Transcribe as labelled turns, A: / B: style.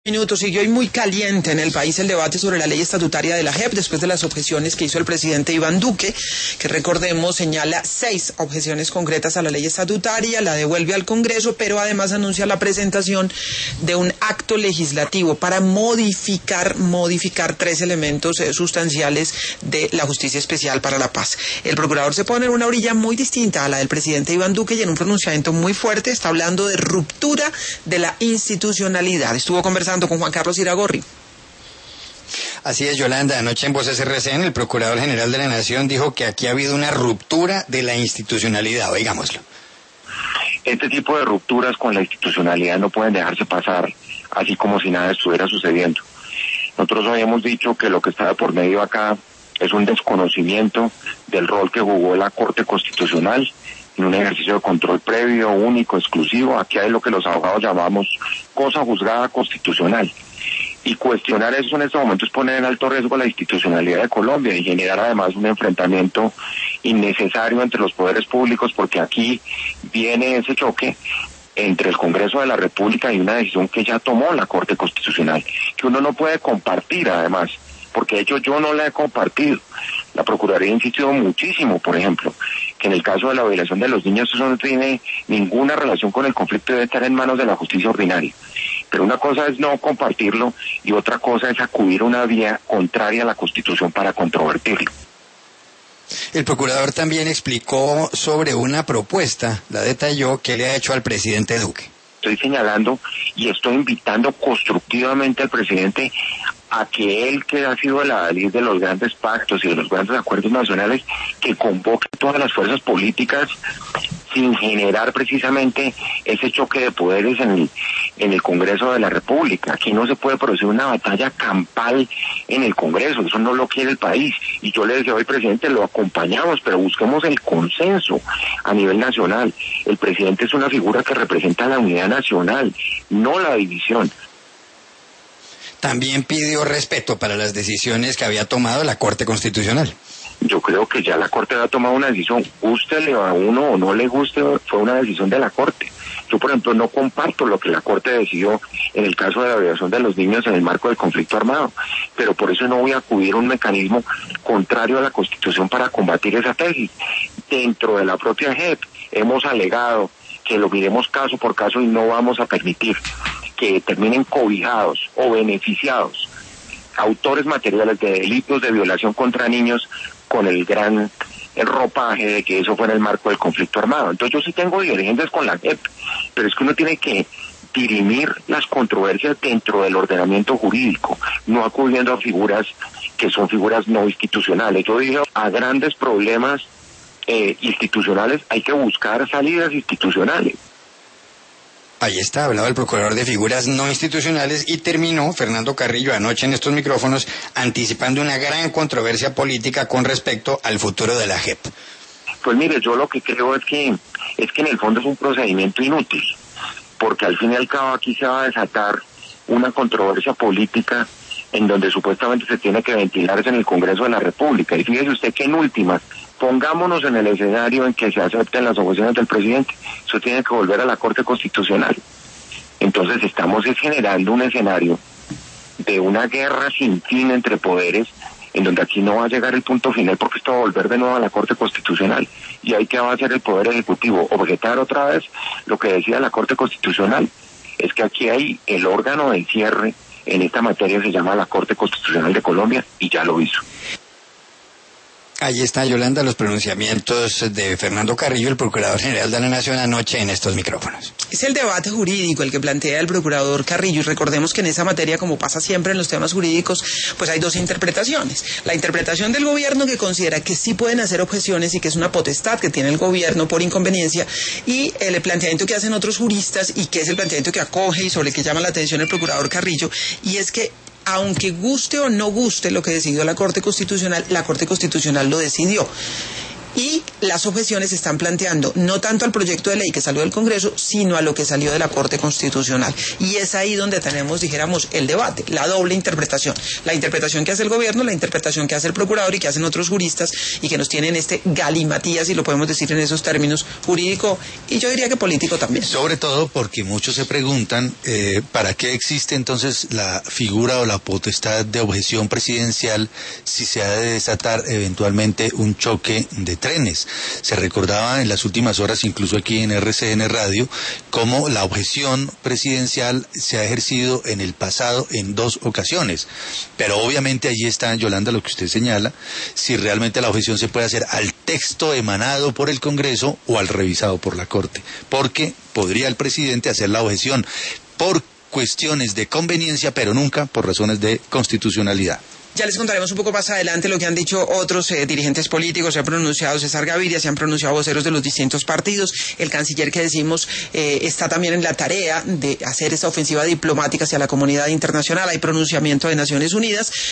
A: Minutos. Siguió hoy muy caliente en el país el debate sobre la ley estatutaria de la JEP después de las objeciones que hizo el presidente Iván Duque, que recordemos señala 6 objeciones concretas a la ley estatutaria, la devuelve al Congreso, pero además anuncia la presentación de un acto legislativo para modificar 3 elementos sustanciales de la Justicia Especial para la Paz. El procurador se pone en una orilla muy distinta a la del presidente Iván Duque y en un pronunciamiento muy fuerte está hablando de ruptura de la institucionalidad. Estuvo conversando con Juan Carlos Iragorri.
B: Así es, Yolanda. Anoche en Voces RCN el Procurador General de la Nación dijo que aquí ha habido una ruptura de la institucionalidad. Oigámoslo.
C: Este tipo de rupturas con la institucionalidad no pueden dejarse pasar así como si nada estuviera sucediendo. Nosotros habíamos dicho que lo que estaba por medio acá es un desconocimiento del rol que jugó la Corte Constitucional en un ejercicio de control previo, único, exclusivo. Aquí hay lo que los abogados llamamos cosa juzgada constitucional. Y cuestionar eso en estos momentos es poner en alto riesgo la institucionalidad de Colombia y generar además un enfrentamiento innecesario entre los poderes públicos, porque aquí viene ese choque entre el Congreso de la República y una decisión que ya tomó la Corte Constitucional, que uno no puede compartir además, porque de hecho yo no la he compartido. La Procuraduría ha insistido muchísimo, por ejemplo, que en el caso de la violación de los niños eso no tiene ninguna relación con el conflicto y debe estar en manos de la justicia ordinaria. Pero una cosa es no compartirlo y otra cosa es acudir a una vía contraria a la Constitución para controvertirlo.
B: El procurador también explicó sobre una propuesta, la detalló, que le ha hecho al presidente Duque.
C: Estoy señalando y estoy invitando constructivamente al presidente a que él, que ha sido la adalid de los grandes pactos y de los grandes acuerdos nacionales, que convoque todas las fuerzas políticas sin generar precisamente ese choque de poderes en el Congreso de la República. Aquí no se puede producir una batalla campal en el Congreso, eso no lo quiere el país. Y yo le decía hoy, presidente, lo acompañamos, pero busquemos el consenso a nivel nacional. El presidente es una figura que representa la unidad nacional, no la división.
B: También pidió respeto para las decisiones que había tomado la Corte Constitucional.
C: Yo creo que ya la Corte ha tomado una decisión, gústele a uno o no le guste, fue una decisión de la Corte. Yo, por ejemplo, no comparto lo que la Corte decidió en el caso de la violación de los niños en el marco del conflicto armado, pero por eso no voy a acudir a un mecanismo contrario a la Constitución para combatir esa tesis. Dentro de la propia JEP hemos alegado que lo miremos caso por caso y no vamos a permitir que terminen cobijados o beneficiados autores materiales de delitos de violación contra niños con el gran ropaje de que eso fue en el marco del conflicto armado. Entonces yo sí tengo divergencias con la JEP, pero es que uno tiene que dirimir las controversias dentro del ordenamiento jurídico, no acudiendo a figuras que son figuras no institucionales. Yo dije, a grandes problemas institucionales hay que buscar salidas institucionales.
B: Ahí está, hablaba el procurador de figuras no institucionales y terminó Fernando Carrillo anoche en estos micrófonos anticipando una gran controversia política con respecto al futuro de la JEP.
C: Pues mire, yo lo que creo es que en el fondo es un procedimiento inútil, porque al fin y al cabo aquí se va a desatar una controversia política en donde supuestamente se tiene que ventilarse en el Congreso de la República. Y fíjese usted que en últimas, pongámonos en el escenario en que se acepten las objeciones del presidente, eso tiene que volver a la Corte Constitucional. Entonces estamos generando un escenario de una guerra sin fin entre poderes, en donde aquí no va a llegar el punto final porque esto va a volver de nuevo a la Corte Constitucional. Y ahí que va a hacer el Poder Ejecutivo, objetar otra vez lo que decía la Corte Constitucional, es que aquí hay el órgano de cierre en esta materia, se llama la Corte Constitucional de Colombia, y ya lo hizo.
B: Ahí está, Yolanda, los pronunciamientos de Fernando Carrillo, el Procurador General de la Nación, anoche en estos micrófonos.
A: Es el debate jurídico el que plantea el Procurador Carrillo, y recordemos que en esa materia, como pasa siempre en los temas jurídicos, pues hay 2 interpretaciones. La interpretación del gobierno, que considera que sí pueden hacer objeciones y que es una potestad que tiene el gobierno por inconveniencia, y el planteamiento que hacen otros juristas, y que es el planteamiento que acoge y sobre el que llama la atención el Procurador Carrillo, y es que aunque guste o no guste lo que decidió la Corte Constitucional lo decidió. Y las objeciones se están planteando no tanto al proyecto de ley que salió del Congreso, sino a lo que salió de la Corte Constitucional. Y es ahí donde tenemos, dijéramos, el debate, la doble interpretación. La interpretación que hace el gobierno, la interpretación que hace el procurador y que hacen otros juristas y que nos tienen este galimatías, si lo podemos decir en esos términos, jurídico y yo diría que político también.
D: Sobre todo porque muchos se preguntan ¿para qué existe entonces la figura o la potestad de objeción presidencial si se ha de desatar eventualmente un choque de trenes? Se recordaba en las últimas horas, incluso aquí en RCN Radio, cómo la objeción presidencial se ha ejercido en el pasado en 2 ocasiones. Pero obviamente allí está, Yolanda, lo que usted señala, si realmente la objeción se puede hacer al texto emanado por el Congreso o al revisado por la Corte. Porque podría el presidente hacer la objeción por cuestiones de conveniencia, pero nunca por razones de constitucionalidad.
A: Ya les contaremos un poco más adelante lo que han dicho otros dirigentes políticos. Se ha pronunciado César Gaviria, se han pronunciado voceros de los distintos partidos. El canciller que decimos está también en la tarea de hacer esa ofensiva diplomática hacia la comunidad internacional. Hay pronunciamiento de Naciones Unidas.